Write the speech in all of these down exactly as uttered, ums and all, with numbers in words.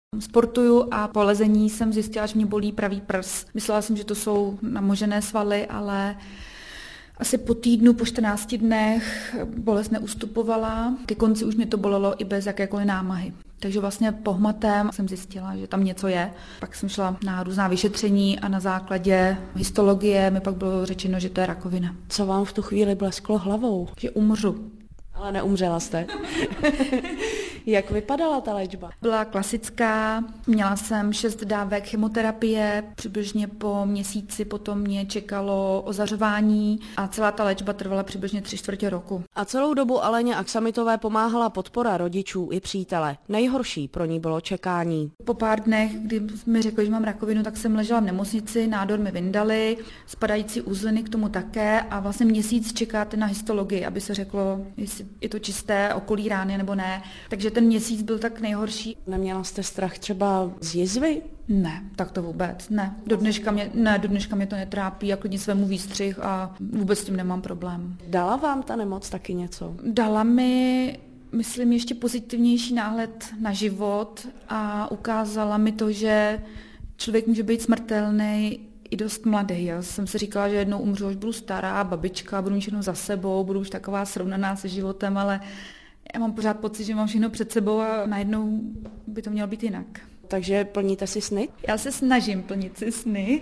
Sportuju a po lezení jsem zjistila, že mě bolí pravý prs. Myslela jsem, že to jsou namožené svaly, ale asi po týdnu, po čtrnácti dnech bolest neustupovala. Ke konci už mě to bolelo i bez jakékoliv námahy. Takže vlastně pohmatem jsem zjistila, že tam něco je. Pak jsem šla na různá vyšetření a na základě histologie mi pak bylo řečeno, že to je rakovina. Co vám v tu chvíli blesklo hlavou? Že umřu. Ale neumřela jste. Jak vypadala ta léčba? Byla klasická, měla jsem šest dávek chemoterapie, přibližně po měsíci potom mě čekalo ozařování a celá ta léčba trvala přibližně tři čtvrtě roku. A celou dobu Aleně Aksamitové pomáhala podpora rodičů i přítele. Nejhorší pro ní bylo čekání. Po pár dnech, kdy mi řekli, že mám rakovinu, tak jsem ležela v nemocnici, nádor mi vyndali, spadající uzliny k tomu také a vlastně měsíc čekáte na histologii, aby se řeklo, jestli je to čisté okolí rány nebo ne. Takže ten měsíc byl tak nejhorší. Neměla jste strach třeba z jizvy? Ne, tak to vůbec, ne. Do dneška mě, ne, do dneška mě to netrápí, já klidně svému výstřih a vůbec s tím nemám problém. Dala vám ta nemoc taky něco? Dala mi, myslím, ještě pozitivnější náhled na život a ukázala mi to, že člověk může být smrtelný i dost mladý. Já jsem si říkala, že jednou umřu, až budu stará, babička, budu mít všechno za sebou, budu už taková srovnaná se životem, ale já mám pořád pocit, že mám všechno před sebou a najednou by to mělo být jinak. Takže plníte si sny? Já se snažím plnit si sny.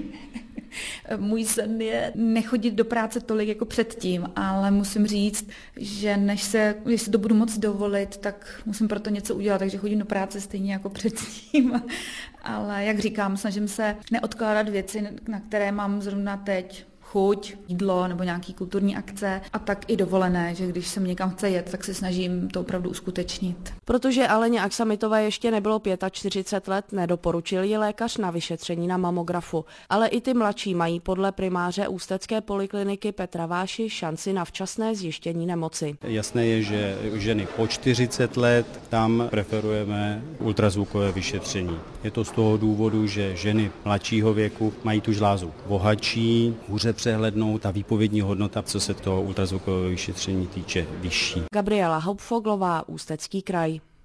Můj sen je nechodit do práce tolik jako předtím, ale musím říct, že než se, když si to budu moc dovolit, tak musím pro to něco udělat, takže chodím do práce stejně jako předtím. Ale jak říkám, snažím se neodkládat věci, na které mám zrovna teď chuť, jídlo nebo nějaký kulturní akce a tak i dovolené, že když se někam chce jet, tak se snažím to opravdu uskutečnit. Protože Aleně Aksamitové ještě nebylo čtyřicet pět let, nedoporučil ji lékař na vyšetření na mamografu, ale i ty mladší mají podle primáře ústecké polikliniky Petra Váši šanci na včasné zjištění nemoci. Jasné je, že ženy po čtyřicet let, tam preferujeme ultrazvukové vyšetření. Je to z toho důvodu, že ženy mladšího věku mají tu žlázu bohatší, hůře přehlednou, ta výpovědní hodnota, co se toho ultrazvukového vyšetření týče, vyšší. Gabriela Hauptfoglová, Ústecký kraj.